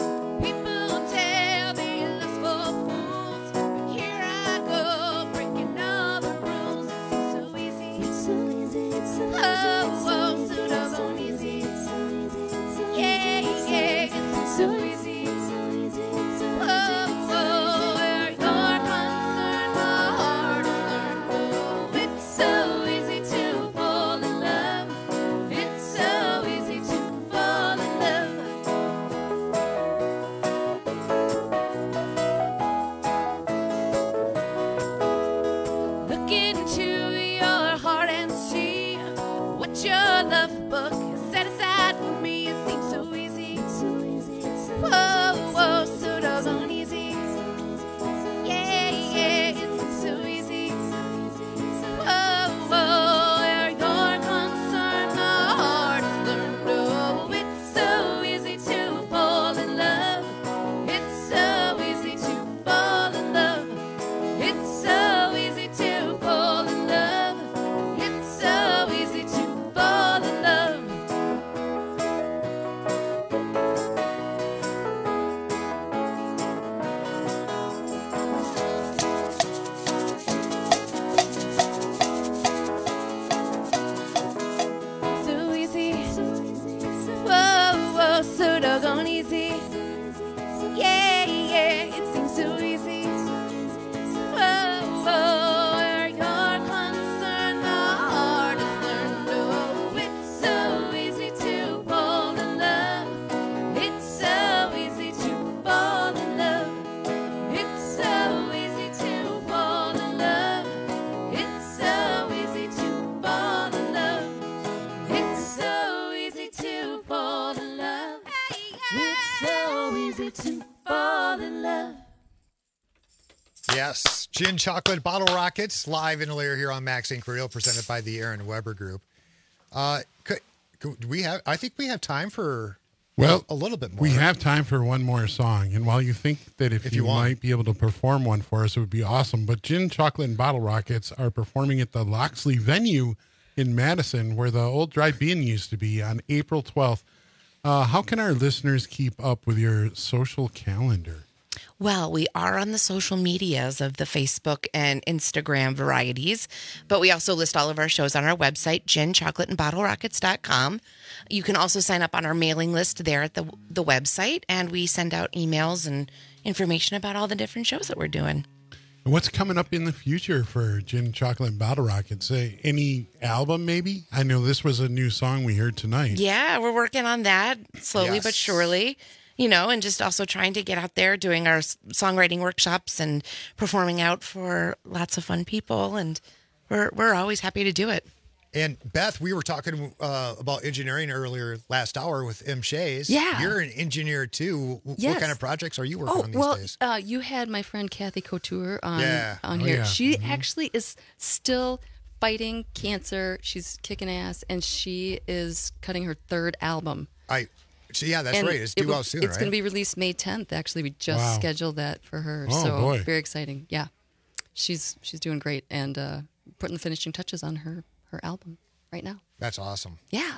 J: Yes. Gin Chocolate Bottle Rockets live in Elyria here on Max Inc Radio, presented by the Aaron Weber Group. Uh, could, could do we have? I think we have time for
L: Well,
J: a little bit more.
L: We have time for one more song. And while you think that if,
J: If
L: you,
J: you want.
L: might be able to perform one for us, it would be awesome. But Gin, Chocolate, and Bottle Rockets are performing at the Loxley venue in Madison, where the old drive-in used to be, on April twelfth. Uh, how can our listeners keep up with your social calendar?
V: Well, we are on the social medias of the Facebook and Instagram varieties, but we also list all of our shows on our website, gin chocolate and bottle rockets dot com. You can also sign up on our mailing list there at the the website, and we send out emails and information about all the different shows that we're doing.
L: And what's coming up in the future for Gin, Chocolate, and Bottle Rockets? Uh, any album, maybe? I know this was a new song we heard tonight.
V: Yeah, we're working on that slowly
L: Yes.
V: but surely, you know, and just also trying to get out there doing our s- songwriting workshops and performing out for lots of fun people. And we're, we're always happy to do it.
J: And Beth, we were talking uh, about engineering earlier last hour with M. Shays.
C: Yeah.
J: You're an engineer too. W-
C: Yes.
J: What kind of projects are you working
C: Oh
J: on these
C: well,
J: days?
C: uh, you had my friend Kathy Couture on
J: Yeah.
C: on
J: Oh,
C: here.
J: yeah.
C: She
J: Mhm.
C: actually is still fighting cancer. She's kicking ass, and she is cutting her third album.
J: I. So yeah, that's
C: And
J: right. It's
C: it
J: due
C: will-
J: out soon,
C: It's
J: right?
C: going to be released May tenth. Actually, we just
J: Wow.
C: scheduled that for her.
J: Oh,
C: so
J: boy.
C: very exciting. Yeah, she's she's doing great and uh, putting the finishing touches on her her album right now.
J: That's awesome.
C: Yeah.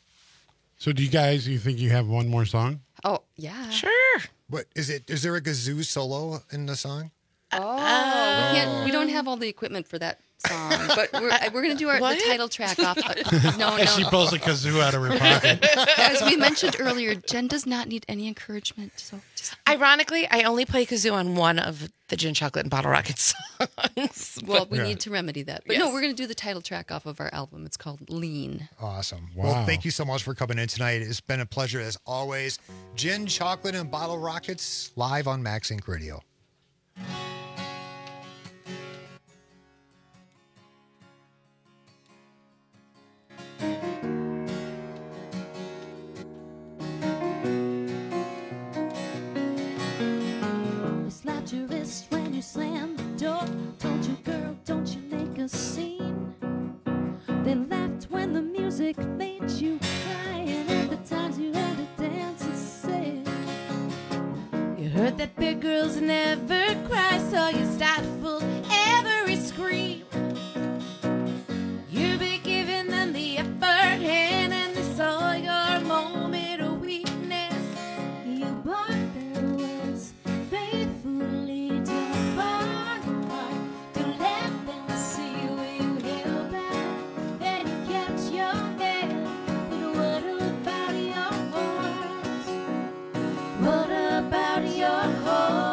L: So do you guys, you think you have one more song?
C: Oh yeah.
V: Sure.
J: What is it? Is there a kazoo solo in the song?
C: Oh, we, can't, we don't have all the equipment for that song, but we're, we're going to do our the title track off. Uh, no, no.
L: She pulls a kazoo out of her pocket.
C: As we mentioned earlier, Jen does not need any encouragement. So just
V: Ironically, I only play kazoo on one of the Gin, Chocolate, and Bottle Rockets songs.
C: well, we
J: Yeah.
C: need to remedy that. But
V: Yes.
C: no, we're going to do the title track off of our album. It's called Lean.
J: Awesome.
L: Wow.
J: Well, thank you so much for coming in tonight. It's been a pleasure as always. Gin, Chocolate, and Bottle Rockets live on Max Inc Radio.
D: You slapped your wrist when you slammed the door. Told you, girl, don't you make a scene. Then laughed when the music made you cry. And at the times you had to dance and say, you heard that big girls never cry, so you stifled every scream. You be giving them the upper hand, and they saw your moment of weakness. You bought their words faithfully to burn apart, to let them see where you held back. Then you kept your head, but what about your heart? What about your heart?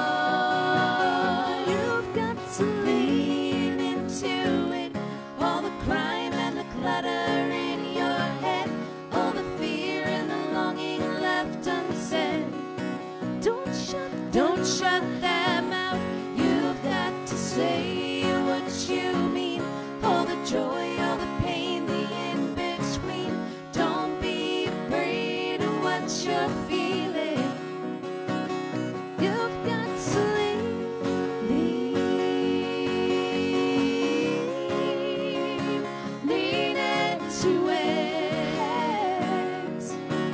D: You've got to lean into it. All the crime and the clutter in your head, all the fear and the longing left unsaid. Don't shut, don't shut them out. You've got to say what you mean. All the joy, all the pain, the in between. Don't be afraid of what you're feeling. You've got to lean, lean, lean into it.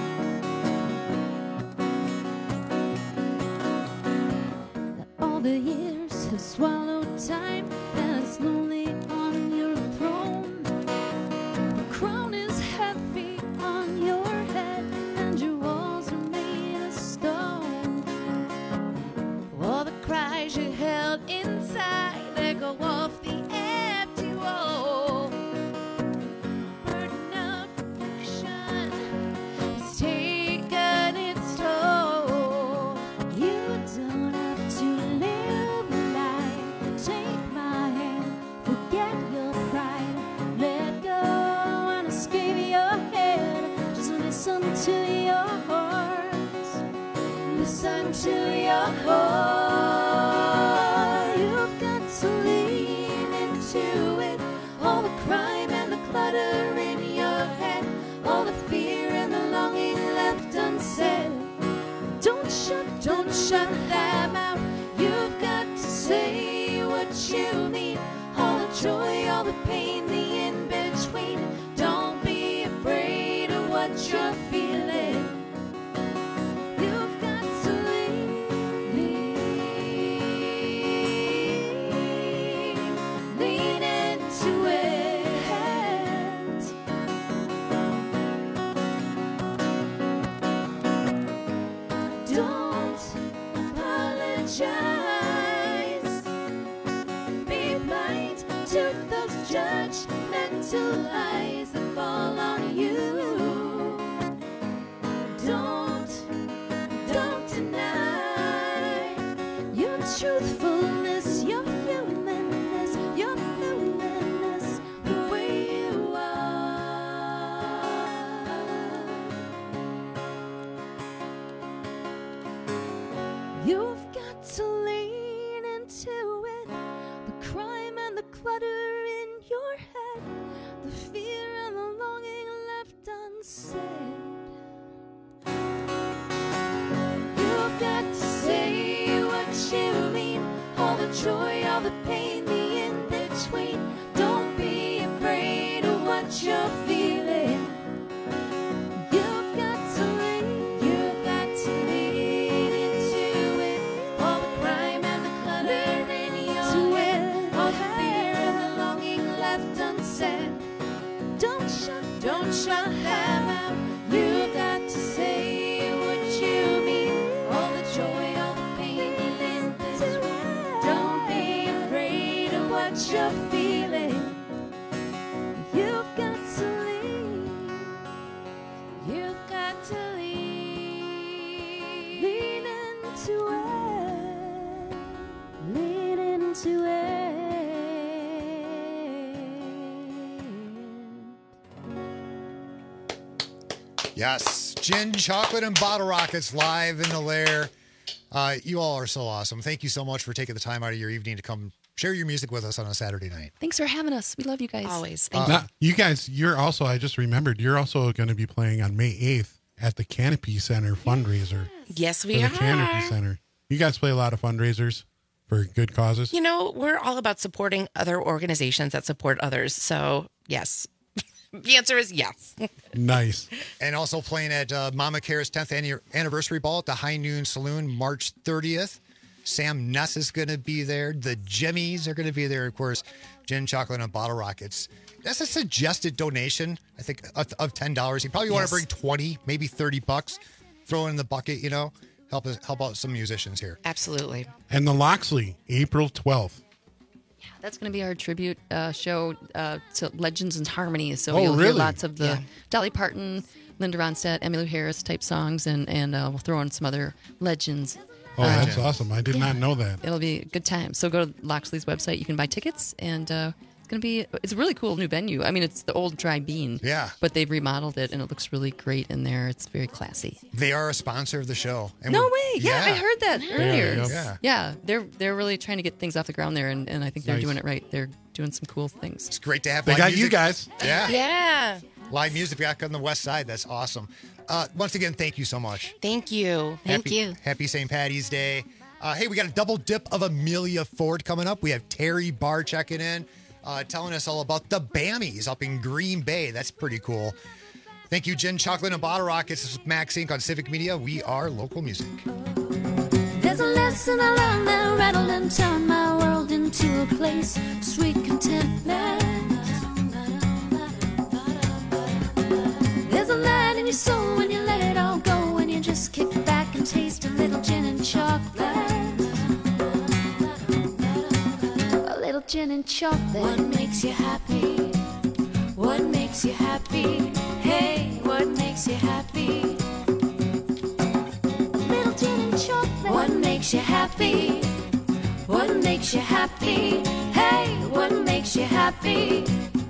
D: All the years have swallowed time, and it's lonely on your throne. The crown is heavy on your head, and your walls are made of stone. All the cries you held inside echo off the empty wall. Burden of reflection has taken its toll. You don't have to live a lie. Take my hand, forget your pride. Let go and escape your head. Just listen to your heart. Listen to your heart. You've got to lean judgmental eyes that fall on you. Don't, don't deny your truthfulness, your humanness, your humanness, the way you are. You've got to lean into it, the crime and the clutter in your head, the fear and the longing left unsaid. You've got to say what you mean, all the joy, all the pain, the in-between. Don't be afraid of what you're feeling. You've got to lean, you've got to lean into it, all the crime and the clutter in your head, all the fear and the longing left unsaid. Don't shut, don't shut them out. You've got to say what you mean, all the joy, all the pain, the in-between. Don't be afraid of what you're feeling. You've got to lean, you've got to lean, lean into it, lean into it.
J: Yes, Gin, Chocolate, and Bottle Rockets live in the lair. Uh, you all are so awesome. Thank you so much for taking the time out of your evening to come share your music with us on a Saturday night.
C: Thanks for having us. We love you guys.
V: Always.
L: Uh, now, you guys, you're also, I just remembered, you're also going to be playing on May eighth at the Canopy Center fundraiser.
V: Yes, we
L: for the
V: are.
L: Canopy Center. You guys play a lot of fundraisers for good causes?
V: You know, we're all about supporting other organizations that support others. So, yes. The answer is yes.
L: Nice.
J: And also playing at uh, Mama Care's tenth anniversary ball at the High Noon Saloon, March thirtieth. Sam Ness is going to be there. The Jimmies are going to be there. Of course, Gin, Chocolate, and Bottle Rockets. That's a suggested donation, I think, of, of ten dollars. You probably want
V: Yes.
J: to bring twenty, maybe thirty bucks. Throw it in the bucket, you know. Help us help out some musicians here.
V: Absolutely.
L: And the Loxley, April twelfth.
C: That's going to be our tribute uh, show uh, to Legends and Harmonies. So
L: Oh,
C: you'll hear
L: really?
C: lots of the
V: Yeah.
C: Dolly Parton, Linda Ronstadt, Emmylou Harris type songs, and and uh, we'll throw in some other legends.
L: Oh,
C: Uh,
L: that's awesome. I did not know that.
C: It'll be a good time. So go to Loxley's website. You can buy tickets, and uh, it's going to be it's a really cool new venue. I mean, it's the old Dry Bean.
J: Yeah.
C: But they've remodeled it, and it looks really great in there. It's very classy.
J: They are a sponsor of the show. And
C: No
J: we're-
C: way! Yeah, I heard that earlier.
J: yep. Yeah.
C: Yeah, they're they're really trying to get things off the ground there, and, and I think they're
L: Nice.
C: doing it right. They're doing some cool things.
J: It's great to have
L: They
J: live
L: got
J: music.
L: you guys.
J: Yeah.
V: Yeah.
J: Live music back on the west side. That's awesome. Uh, once again, thank you so much.
V: Thank you.
W: Thank
J: happy,
W: you.
J: Happy Saint Patty's Day. Uh, hey, we got a double dip of Amelia Ford coming up. We have Terry Barr checking in, uh, telling us all about the Bammies up in Green Bay. That's pretty cool. Thank you, Gin, Chocolate, and Bottle Rockets. This is Max Inc on Civic Media. We are local music.
D: There's a lesson I learned that rattled and turned my world into a place of sweet contentment. There's a light in your soul when you let it all go, when you just kick back and taste a little gin and chocolate. A little gin and chocolate. What makes you happy? What makes you happy? Hey, what makes you happy? Little gin and chocolate. What makes you happy? What makes you happy? Hey, what makes you happy?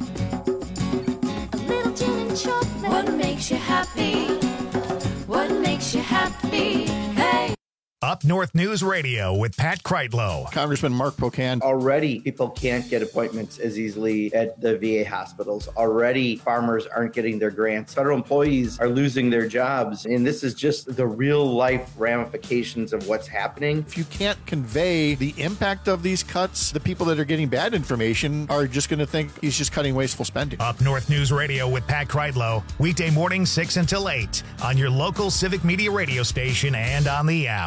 D: A little gin and chocolate. What makes you happy? What makes you happy? Hey.
A: Up North News Radio with Pat Kreitlow.
E: Congressman Mark Pocan. Already, people can't get appointments as easily at the V A hospitals. Already, farmers aren't getting their grants. Federal employees are losing their jobs. And this is just the real life ramifications of what's happening.
F: If you can't convey the impact of these cuts, the people that are getting bad information are just going to think he's just cutting wasteful spending.
A: Up North News Radio with Pat Kreitlow. Weekday mornings six until eight on your local Civic Media radio station and on the app.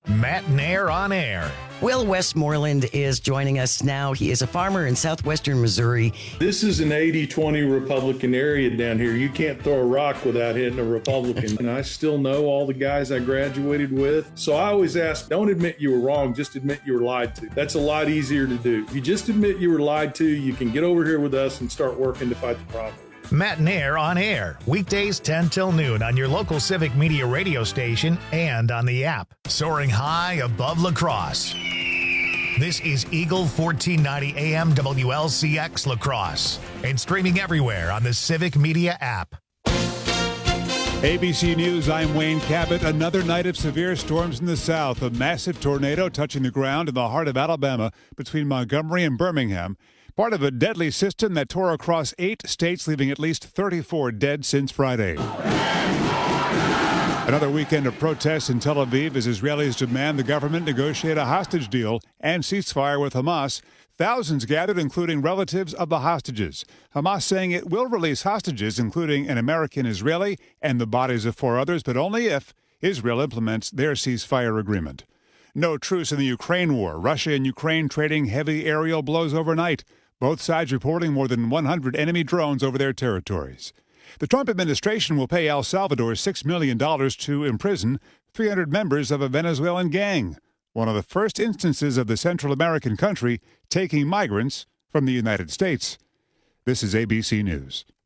A: Matt Nair on air.
G: Will Westmoreland is joining us now. He is a farmer in southwestern Missouri.
H: This is an eighty twenty Republican area down here. You can't throw a rock without hitting a Republican. And I still know all the guys I graduated with. So I always ask, don't admit you were wrong, just admit you were lied to. That's a lot easier to do. If you just admit you were lied to, you can get over here with us and start working to fight the problem.
A: Matt Nair on air, weekdays ten till noon on your local Civic Media radio station and on the app. Soaring high above La Crosse. This is Eagle fourteen ninety A M W L C X La Crosse and streaming everywhere on the Civic Media app.
I: A B C News, I'm Wayne Cabot. Another night of severe storms in the south. A massive tornado touching the ground in the heart of Alabama between Montgomery and Birmingham. Part of a deadly system that tore across eight states, leaving at least thirty-four dead since Friday. Another weekend of protests in Tel Aviv as Israelis demand the government negotiate a hostage deal and ceasefire with Hamas. Thousands gathered, including relatives of the hostages. Hamas saying it will release hostages, including an American Israeli and the bodies of four others, but only if Israel implements their ceasefire agreement. No truce in the Ukraine war. Russia and Ukraine trading heavy aerial blows overnight. Both sides reporting more than one hundred enemy drones over their territories. The Trump administration will pay El Salvador six million dollars to imprison three hundred members of a Venezuelan gang, one of the first instances of the Central American country taking migrants from the United States. This is A B C News.